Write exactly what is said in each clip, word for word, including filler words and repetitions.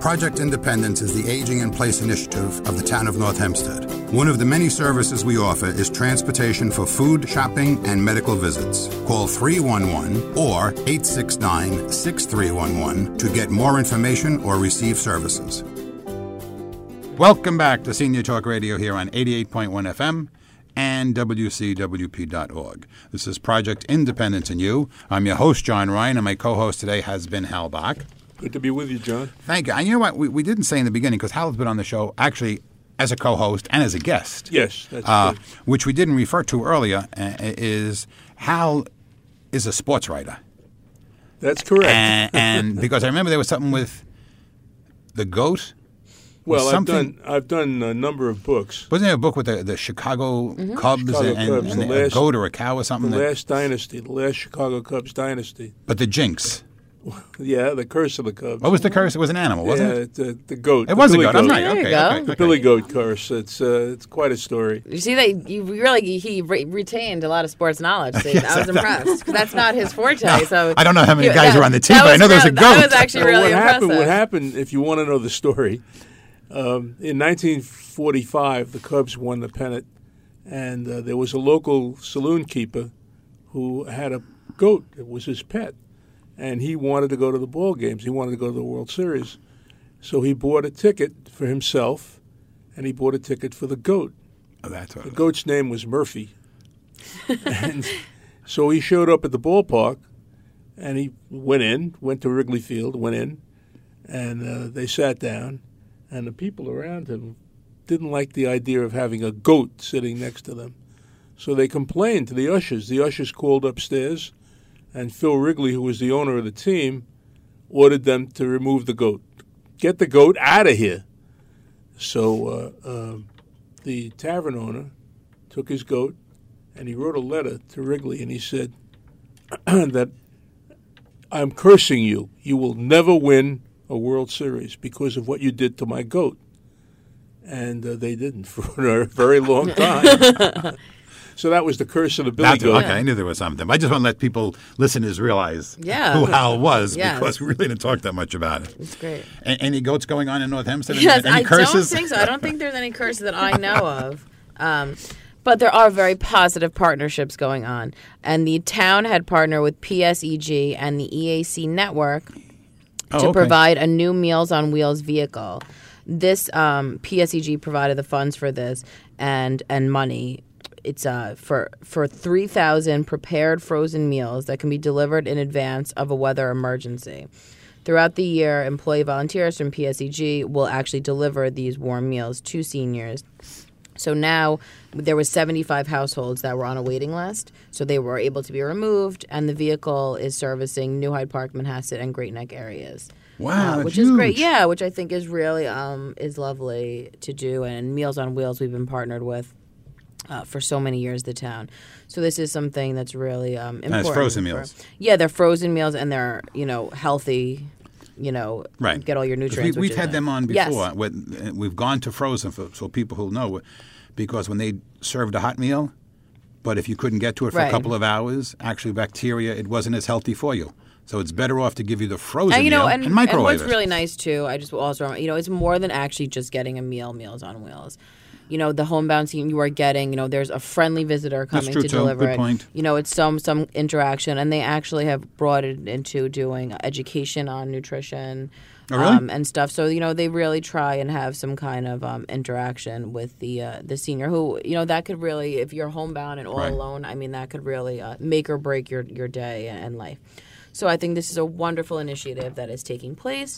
Project Independence is the Aging in Place initiative of the town of North Hempstead. One of the many services we offer is transportation for food, shopping, and medical visits. Call three one one or eight six nine, six three one one to get more information or receive services. Welcome back to Senior Talk Radio here on eighty-eight point one F M and W C W P dot org. This is Project Independence and You. I'm your host, John Ryan, and my co-host today has been Hal Bach. Good to be with you, John. Thank you. And you know what? We, we didn't say in the beginning, because Hal's been on the show actually as a co-host and as a guest. Yes, that's uh, good. Which we didn't refer to earlier, uh, is Hal is a sports writer. That's correct. And, and because I remember there was something with the GOAT. Well, I've something, done I've done a number of books. Wasn't there a book with the, the Chicago mm-hmm. Cubs Chicago and, Cubs, and, and the last, a goat or a cow or something? The that, last dynasty, the last Chicago Cubs dynasty. But the jinx. Yeah, the curse of the Cubs. What was the curse? It was an animal, wasn't yeah, it? The, the goat. It the was a Billy goat. goat. I'm right. There Okay, you go. okay, okay. The Billy Goat curse. It's uh, it's quite a story. You see that you really he re- retained a lot of sports knowledge. So Yes, I was impressed because that's not his forte. No, so I don't know how many you- guys that- are on the team, that but I was know there's a real- goat. That was actually Well, really what impressive. happened? What happened? If you want to know the story, um, in nineteen forty-five, the Cubs won the pennant, and uh, there was a local saloon keeper who had a goat. It was his pet. And he wanted to go to the ball games. He wanted to go to the World Series. So he bought a ticket for himself, and he bought a ticket for the goat. Oh, that's what the goat's name was Murphy. And so he showed up at the ballpark, and he went in, went to Wrigley Field, went in, and uh, they sat down, and the people around him didn't like the idea of having a goat sitting next to them. So they complained to the ushers. The ushers called upstairs, and Phil Wrigley, who was the owner of the team, ordered them to remove the goat. Get the goat out of here. So uh, uh, the tavern owner took his goat, and he wrote a letter to Wrigley, and he said that I'm cursing you. You will never win a World Series because of what you did to my goat. And uh, they didn't for a very long time. So that was the curse of the Billy That's, Goat. okay, I knew there was something. But I just want to let people, listeners, realize Yeah. who Hal was, Yes. because we really didn't talk that much about it. It's great. A- any goats going on in North Hempstead? Yes, any I curses? don't think so. I don't think there's any curses that I know of. Um, but there are very positive partnerships going on. And the town had partnered with P S E G and the E A C network Oh, to okay. provide a new Meals on Wheels vehicle. This um, P S E G provided the funds for this and and money. It's uh, for for three thousand prepared frozen meals that can be delivered in advance of a weather emergency. Throughout the year, employee volunteers from P S E G will actually deliver these warm meals to seniors. So now there was seventy-five households that were on a waiting list, so they were able to be removed, and the vehicle is servicing New Hyde Park, Manhasset, and Great Neck areas. Wow, uh, that's which is great. huge. Yeah, which I think is really um, is lovely to do. And Meals on Wheels, we've been partnered with uh, for so many years. The town, so this is something that's really um, important. And it's frozen for- meals. Yeah, they're frozen meals, and they're you know healthy. You know, Right. get all your 'Cause nutrients. We, which we've is had nice. them on Yes. before. With, we've gone to frozen, for, so people who know, because when they served a hot meal, but if you couldn't get to it for Right. a couple of hours, actually bacteria, it wasn't as healthy for you. So it's better off to give you the frozen And you know, meal and, and microwave and what's it. really nice too, I just will also, you know, it's more than actually just getting a meal, Meals on Wheels. You know, the homebound team you are getting, you know, there's a friendly visitor That's coming true, to too. deliver Good it. point. You know, it's some some interaction, and they actually have brought it into doing education on nutrition. Oh, really? Um, and stuff. So you know they really try and have some kind of um, interaction with the uh, the senior. Who you know that could really, if you're homebound and all Right. alone, I mean that could really uh, make or break your your day and life. So I think this is a wonderful initiative that is taking place.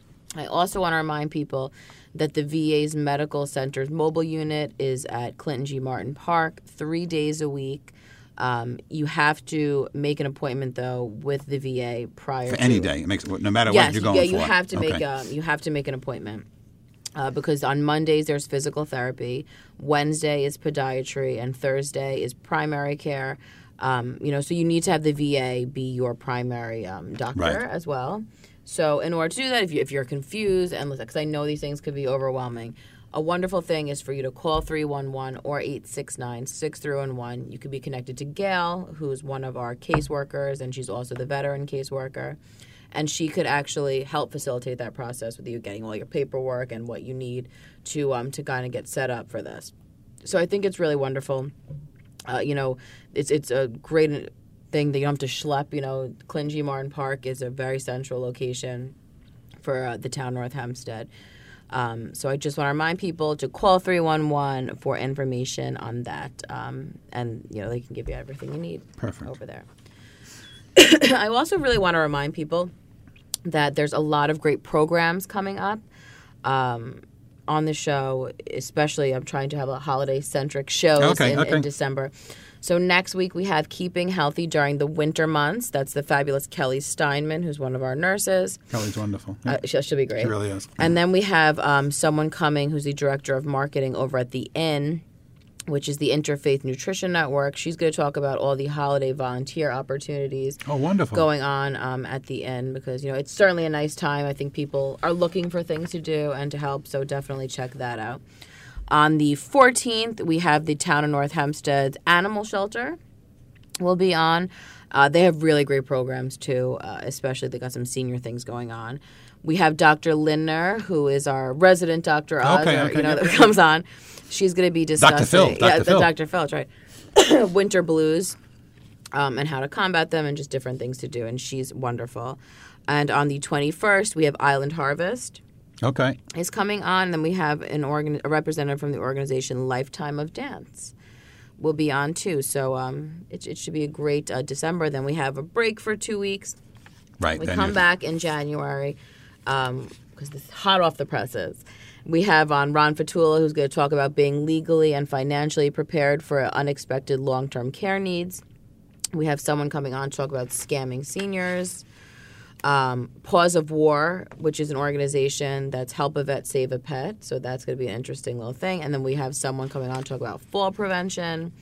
I also want to remind people that the V A's Medical Center's mobile unit is at Clinton G. Martin Park three days a week. Um, you have to make an appointment though with the V A prior For to any day. It makes, no matter yes, what you're going yeah, for. you have to make Okay. um, you have to make an appointment. Uh, because on Mondays there's physical therapy, Wednesday is podiatry, and Thursday is primary care. Um, you know, so you need to have the V A be your primary um, doctor Right. as well. So in order to do that, if, you, if you're confused, and because I know these things could be overwhelming, a wonderful thing is for you to call three one one or eight six nine, six three one one. You could be connected to Gail, who's one of our caseworkers, and she's also the veteran caseworker. and she could actually help facilitate that process with you getting all your paperwork and what you need to um to kind of get set up for this. So I think it's really wonderful. Uh, you know, it's it's a great thing that you don't have to schlep. You know, Clingy Martin Park is a very central location for uh, the town North Hempstead. Um, so I just want to remind people to call three one one for information on that, um, and you know they can give you everything you need. Perfect. Over there. I also really want to remind people that there's a lot of great programs coming up um, on the show. Especially, I'm trying to have a holiday-centric shows okay, in, okay. in December. So next week we have Keeping Healthy During the Winter Months. That's the fabulous Kelly Steinman, who's one of our nurses. Kelly's wonderful. Uh, she'll, she'll be great. She really is. And then we have um, someone coming who's the director of marketing over at the Inn, which is the Interfaith Nutrition Network. She's going to talk about all the holiday volunteer opportunities Oh, wonderful. going on um, at the Inn, because you know it's certainly a nice time. I think people are looking for things to do and to help, so definitely check that out. On the fourteenth, we have the Town of North Hempstead's Animal Shelter will be on. Uh, they have really great programs, too, uh, especially they got some senior things going on. We have Doctor Lindner, who is our resident Doctor Oz, Okay, or, okay, you know, yeah. that comes on. She's going to be discussing... Doctor Phil, Doctor Yeah, Phil. Doctor Phil, that's right. Winter blues um, and how to combat them and just different things to do, and she's wonderful. And on the twenty-first, we have Island Harvest. Okay. Is coming on, and then we have an organ, a representative from the organization Lifetime of Dance will be on too. So um, it, it should be a great uh, December. Then we have a break for two weeks. Right. We then come you- back in January because it's hot off the presses. We have on Ron Fatula, who's going to talk about being legally and financially prepared for unexpected long-term care needs. We have someone coming on to talk about scamming seniors. Um, Pause of War, which is an organization that's Help a Vet, Save a Pet. So that's going to be an interesting little thing. And then we have someone coming on to talk about fall prevention.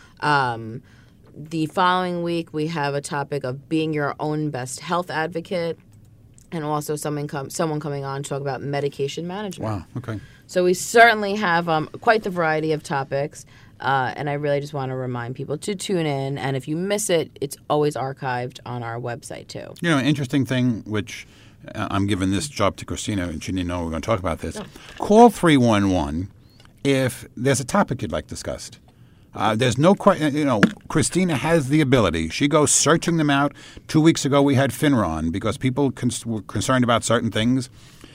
Um, the following week, we have a topic of being your own best health advocate. And also someone, com- someone coming on to talk about medication management. Wow. Okay. So we certainly have um, quite the variety of topics. Uh, and I really just want to remind people to tune in. And if you miss it, it's always archived on our website, too. You know, interesting thing, which uh, I'm giving this job to Christina, and she didn't know we were going to talk about this. Oh. Call three one one if there's a topic you'd like discussed. Uh, there's no question, you know, Christina has the ability. She goes searching them out. Two weeks ago we had FINRA on because people cons- were concerned about certain things.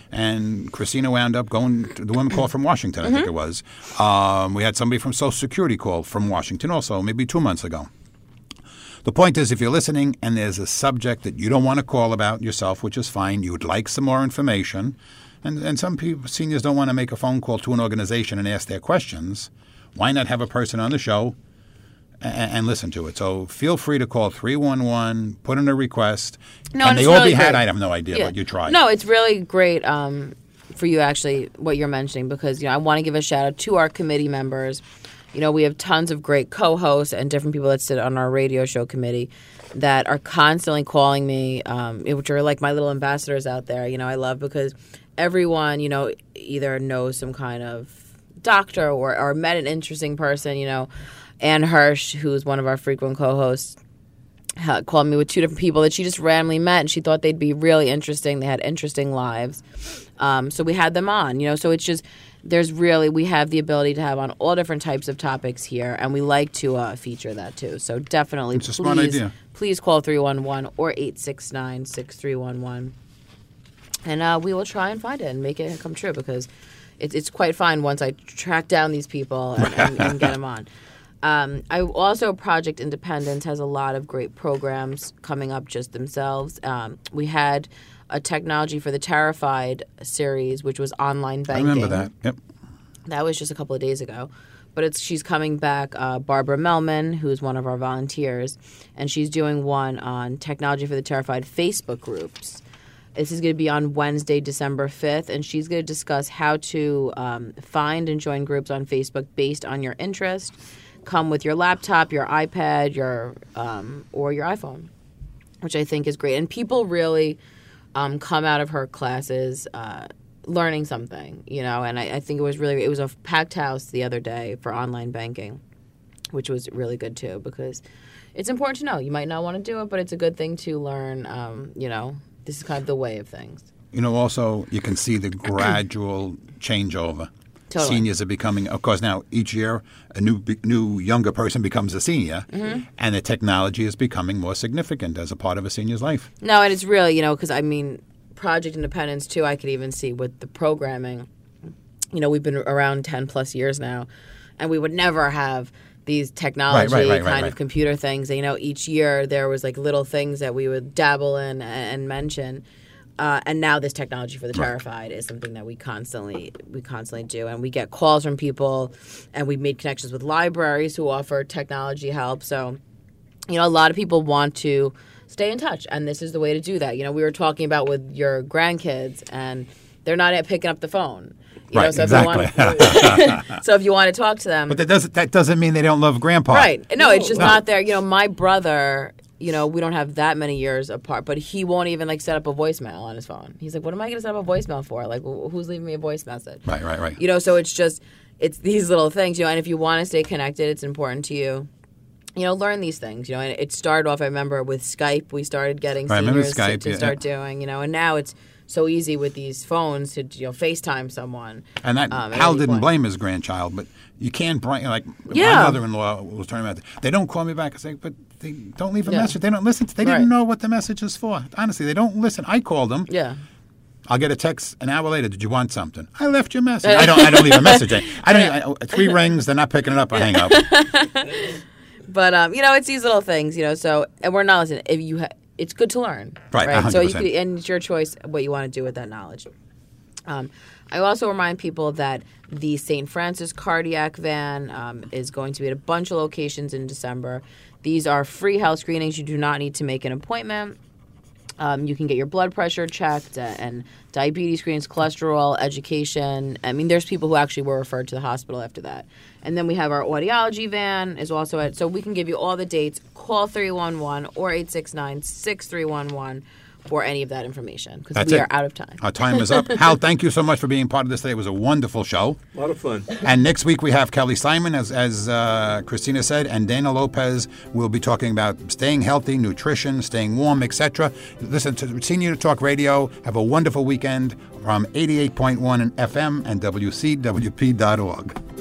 And Christina wound up going to the women call from Washington, I think it was. Um, we had somebody from Social Security call from Washington also, maybe two months ago. The point is, if you're listening and there's a subject that you don't want to call about yourself, which is fine, you would like some more information, and, and some people, seniors don't want to make a phone call to an organization and ask their questions, why not have a person on the show and, and listen to it? So feel free to call three one one, put in a request. No, and and they it's all really be had. great. I have no idea, Yeah. but you tried. No, it's really great um, for you, actually, what you're mentioning, because you know I want to give a shout-out to our committee members. You know, we have tons of great co-hosts and different people that sit on our radio show committee that are constantly calling me, um, which are like my little ambassadors out there. You know, I love because everyone, you know, either knows some kind of doctor or, or met an interesting person. You know, Ann Hirsch, who's one of our frequent co-hosts, ha- called me with two different people that she just randomly met, and she thought they'd be really interesting. They had interesting lives. Um, so we had them on, you know, so it's just, there's really, we have the ability to have on all different types of topics here, and we like to uh, feature that too. So definitely, It's a please, smart idea. please call three one one or eight six nine, six three one one. And uh, we will try and find it and make it come true, because it's it's quite fun once I track down these people and, and, and get them on. Um, I also Project Independence has a lot of great programs coming up just themselves. Um, we had a Technology for the Terrified series, which was online I banking. remember that. Yep. That was just a couple of days ago. But it's she's coming back, uh, Barbara Melman, who's one of our volunteers, and she's doing one on Technology for the Terrified Facebook groups. This is going to be on Wednesday, December fifth, and she's going to discuss how to um, find and join groups on Facebook based on your interest. Come with your laptop, your iPad, your um, or your iPhone, which I think is great. And people really um, come out of her classes uh, learning something, you know. And I, I think it was really it was a packed house the other day for online banking, which was really good too, because it's important to know. You might not want to do it, but it's a good thing to learn, um, you know, this is kind of the way of things. You know, also, you can see the gradual changeover. Totally. Seniors are becoming, of course, now each year a new new younger person becomes a senior, mm-hmm. and the technology is becoming more significant as a part of a senior's life. No, and it's really, you know, because I mean, Project Independence, too, I could even see with the programming. You know, we've been around ten plus years now, and we would never have these technology right, right, right, kind right, of right. computer things. And, you know, each year there was like little things that we would dabble in and, and mention. Uh, and now this technology for the terrified is something that we constantly we constantly do, and we get calls from people, and we've made connections with libraries who offer technology help. So, you know, a lot of people want to stay in touch, and this is the way to do that. You know, we were talking about with your grandkids, and they're not yet picking up the phone. You right, know, so exactly. If you want, so if you want to talk to them, but that doesn't that doesn't mean they don't love Grandpa. Right? No, it's just No. not there. You know, my brother. You know, we don't have that many years apart, but he won't even like set up a voicemail on his phone. He's like, "What am I going to set up a voicemail for? Like, wh- who's leaving me a voice message?" Right, right, right. You know, so it's just it's these little things. You know, and if you want to stay connected, it's important to you. You know, learn these things. You know, and it started off. I remember with Skype, we started getting Right, I remember seniors Skype, to, to yeah, start yeah. doing. You know, and now it's so easy with these phones to you know FaceTime someone. And that um, at Hal any didn't point. blame his grandchild, but you can't blame, like, Yeah. my mother-in-law was talking about, they don't call me back. I say, but they don't leave a Yeah. message. They don't listen. To, they Right. didn't know what the message is for. Honestly, they don't listen. I called them. Yeah. I'll get a text an hour later. Did you want something? I left your message. I don't. I don't leave a message. I don't. I, three rings. They're not picking it up. I hang up. But um, you know, it's these little things. You know, so and we're not listening. If you, ha- it's good to learn, Right, right? one So hundred you percent. could, and it's your choice what you want to do with that knowledge. Um, I also remind people that the Saint Francis Cardiac Van um, is going to be at a bunch of locations in December. These are free health screenings. You do not need to make an appointment. Um, you can get your blood pressure checked uh, and diabetes screens, cholesterol, education. I mean, there's people who actually were referred to the hospital after that. And then we have our audiology van is also at, so we can give you all the dates. Call three one one or eight six nine, six three one one for any of that information because That's we it. are out of time. Our time is up. Hal, thank you so much for being part of this today. It was a wonderful show. A lot of fun. And next week we have Kelly Simon, as, as uh, Christina said, and Dana Lopez will be talking about staying healthy, nutrition, staying warm, et cetera. Listen to Senior Talk Radio. Have a wonderful weekend from eighty-eight point one F M and W C W P dot org.